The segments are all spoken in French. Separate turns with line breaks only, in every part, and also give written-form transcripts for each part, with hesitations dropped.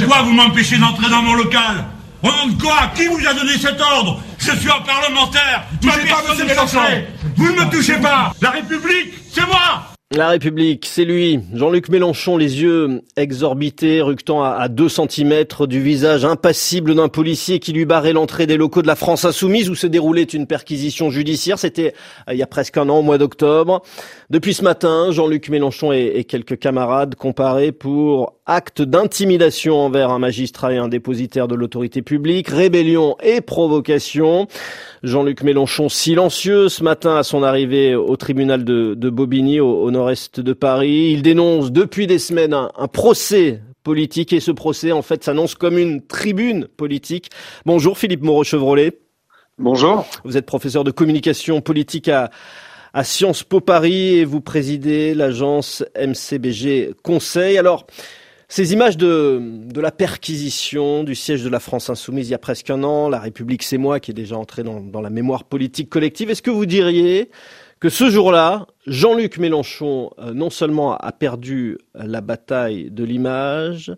Pourquoi vous m'empêchez d'entrer dans mon local? Au nom de quoi? Qui vous a donné cet ordre? Je suis un parlementaire.
Touchez pas, monsieur Mélenchon.
Vous ne me touchez pas. La République, c'est moi.
La République, c'est lui, Jean-Luc Mélenchon, les yeux exorbités, ruquetant à 2 centimètres du visage impassible d'un policier qui lui barrait l'entrée des locaux de la France Insoumise où se déroulait une perquisition judiciaire. C'était il y a presque un an, au mois d'octobre. Depuis ce matin, Jean-Luc Mélenchon et quelques camarades comparés pour acte d'intimidation envers un magistrat et un dépositaire de l'autorité publique, rébellion et provocation. Jean-Luc Mélenchon silencieux ce matin à son arrivée au tribunal de Bobigny au nord-est de Paris. Il dénonce depuis des semaines un procès politique et ce procès en fait s'annonce comme une tribune politique. Bonjour Philippe Moreau-Chevrolet.
Bonjour.
Vous êtes professeur de communication politique à Sciences Po Paris et vous présidez l'agence MCBG Conseil. Alors, ces images de la perquisition du siège de la France Insoumise il y a presque un an, La République c'est moi, qui est déjà entré dans la mémoire politique collective, est-ce que vous diriez que ce jour-là, Jean-Luc Mélenchon non seulement a perdu la bataille de l'image,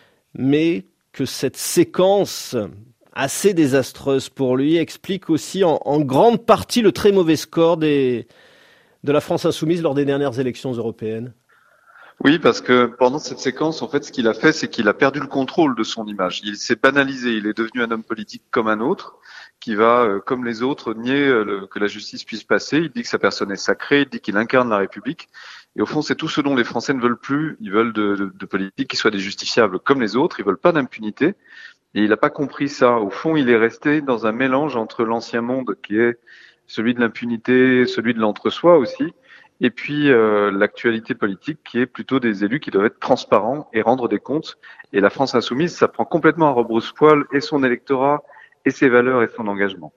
mais que cette séquence assez désastreuse pour lui explique aussi en grande partie le très mauvais score de la France Insoumise lors des dernières élections européennes?
Oui, parce que pendant cette séquence, en fait, ce qu'il a fait, c'est qu'il a perdu le contrôle de son image. Il s'est banalisé, il est devenu un homme politique comme un autre, qui va, comme les autres, nier que la justice puisse passer. Il dit que sa personne est sacrée, il dit qu'il incarne la République. Et au fond, c'est tout ce dont les Français ne veulent plus. Ils veulent de politiques qui soient des justiciables comme les autres, ils veulent pas d'impunité. Et il n'a pas compris ça. Au fond, il est resté dans un mélange entre l'ancien monde, qui est celui de l'impunité, celui de l'entre-soi aussi, et puis l'actualité politique qui est plutôt des élus qui doivent être transparents et rendre des comptes. Et la France Insoumise, ça prend complètement à rebrousse-poil et son électorat, et ses valeurs et son engagement.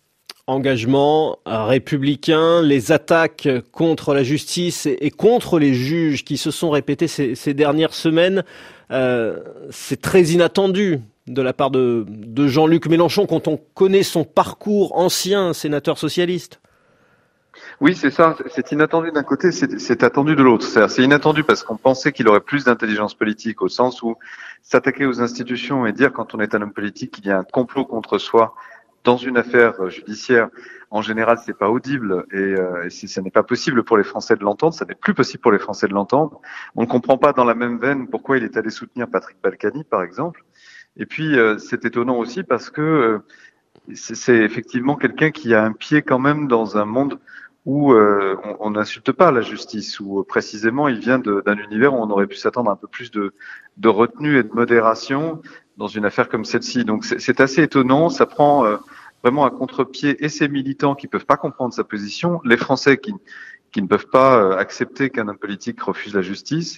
Engagement républicain, les attaques contre la justice et contre les juges qui se sont répétées ces dernières semaines, c'est très inattendu de la part de Jean-Luc Mélenchon quand on connaît son parcours ancien sénateur socialiste.
Oui, c'est ça. C'est inattendu d'un côté, c'est attendu de l'autre. C'est inattendu parce qu'on pensait qu'il aurait plus d'intelligence politique au sens où s'attaquer aux institutions et dire quand on est un homme politique qu'il y a un complot contre soi dans une affaire judiciaire, en général, c'est pas audible et ça n'est pas possible pour les Français de l'entendre. Ça n'est plus possible pour les Français de l'entendre. On ne comprend pas dans la même veine pourquoi il est allé soutenir Patrick Balkany, par exemple. Et puis, c'est étonnant aussi parce que c'est effectivement quelqu'un qui a un pied quand même dans un monde où on n'insulte pas la justice, où précisément il vient d'un univers où on aurait pu s'attendre un peu plus de retenue et de modération dans une affaire comme celle-ci. Donc c'est assez étonnant, ça prend vraiment à contre-pied et ses militants qui peuvent pas comprendre sa position, les Français qui ne peuvent pas accepter qu'un homme politique refuse la justice,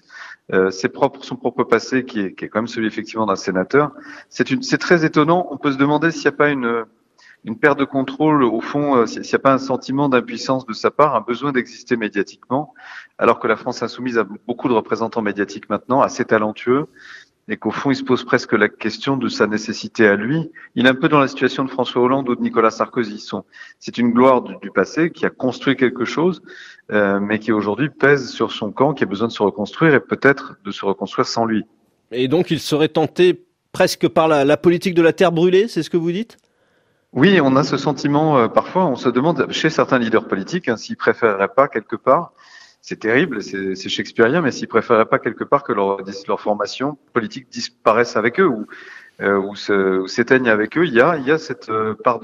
son propre passé qui est quand même celui effectivement d'un sénateur. C'est très étonnant, on peut se demander s'il n'y a pas une perte de contrôle, au fond, s'il n'y a pas un sentiment d'impuissance de sa part, un besoin d'exister médiatiquement, alors que la France Insoumise a beaucoup de représentants médiatiques maintenant, assez talentueux, et qu'au fond, il se pose presque la question de sa nécessité à lui. Il est un peu dans la situation de François Hollande ou de Nicolas Sarkozy. C'est une gloire du passé qui a construit quelque chose, mais qui aujourd'hui pèse sur son camp, qui a besoin de se reconstruire et peut-être de se reconstruire sans lui.
Et donc, il serait tenté presque par la politique de la terre brûlée, c'est ce que vous dites ?
Oui, on a ce sentiment, parfois, on se demande chez certains leaders politiques s'ils préféreraient pas quelque part, c'est terrible, c'est shakespearien, mais s'ils préféraient pas quelque part que leur formation politique disparaisse avec eux ou s'éteigne avec eux. Il y a cette part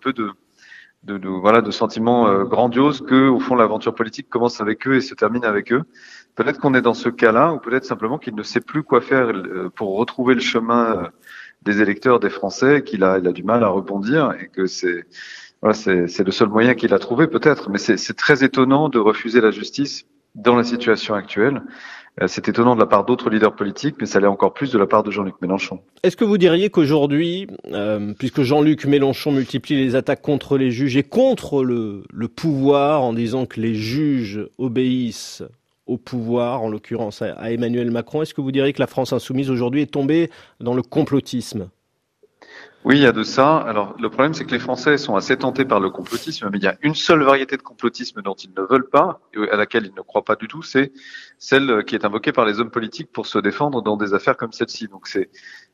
de sentiment grandiose que, au fond, l'aventure politique commence avec eux et se termine avec eux. Peut-être qu'on est dans ce cas-là, ou peut-être simplement qu'il ne sait plus quoi faire pour retrouver le chemin des électeurs, des Français, qu'il a du mal à rebondir et que c'est le seul moyen qu'il a trouvé peut-être. Mais c'est très étonnant de refuser la justice dans la situation actuelle. C'est étonnant de la part d'autres leaders politiques, mais ça l'est encore plus de la part de Jean-Luc Mélenchon.
Est-ce que vous diriez qu'aujourd'hui, puisque Jean-Luc Mélenchon multiplie les attaques contre les juges et contre le pouvoir en disant que les juges obéissent au pouvoir, en l'occurrence à Emmanuel Macron, est-ce que vous diriez que la France Insoumise aujourd'hui est tombée dans le complotisme ?
Oui, il y a de ça. Alors, le problème, c'est que les Français sont assez tentés par le complotisme, mais il y a une seule variété de complotisme dont ils ne veulent pas, et à laquelle ils ne croient pas du tout, c'est celle qui est invoquée par les hommes politiques pour se défendre dans des affaires comme celle-ci. Donc,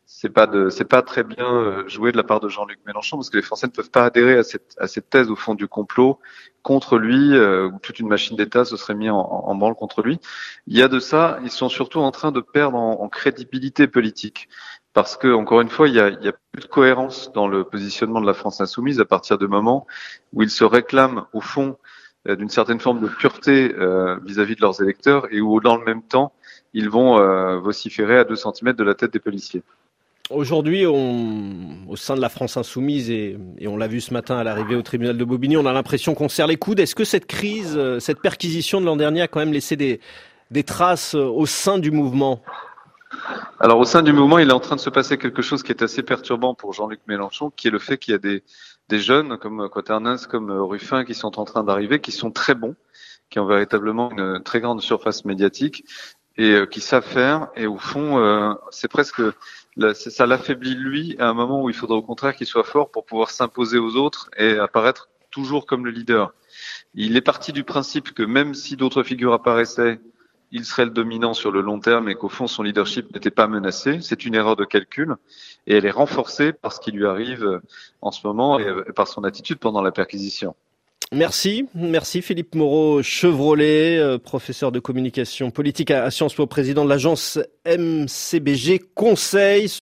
c'est pas très bien joué de la part de Jean-Luc Mélenchon, parce que les Français ne peuvent pas adhérer à cette thèse au fond du complot contre lui, où toute une machine d'État se serait mise en branle contre lui. Il y a de ça, ils sont surtout en train de perdre en crédibilité politique. Parce que, encore une fois, il y a plus de cohérence dans le positionnement de la France insoumise à partir du moment où ils se réclament, au fond, d'une certaine forme de pureté vis-à-vis de leurs électeurs, et où, dans le même temps, ils vont vociférer à 2 centimètres de la tête des policiers.
Aujourd'hui, au sein de la France insoumise, et on l'a vu ce matin à l'arrivée au tribunal de Bobigny, on a l'impression qu'on serre les coudes. Est-ce que cette crise, cette perquisition de l'an dernier a quand même laissé des traces au sein du mouvement ?
Alors, au sein du mouvement, il est en train de se passer quelque chose qui est assez perturbant pour Jean-Luc Mélenchon, qui est le fait qu'il y a des jeunes comme Quaternens, comme Ruffin, qui sont en train d'arriver, qui sont très bons, qui ont véritablement une très grande surface médiatique et qui savent faire. Et au fond, c'est presque ça l'affaiblit lui à un moment où il faudrait au contraire qu'il soit fort pour pouvoir s'imposer aux autres et apparaître toujours comme le leader. Il est parti du principe que même si d'autres figures apparaissaient, il serait le dominant sur le long terme et qu'au fond son leadership n'était pas menacé. C'est une erreur de calcul et elle est renforcée par ce qui lui arrive en ce moment et par son attitude pendant la perquisition.
Merci Philippe Moreau-Chevrolet, professeur de communication politique à Sciences Po, président de l'agence MCBG Conseil.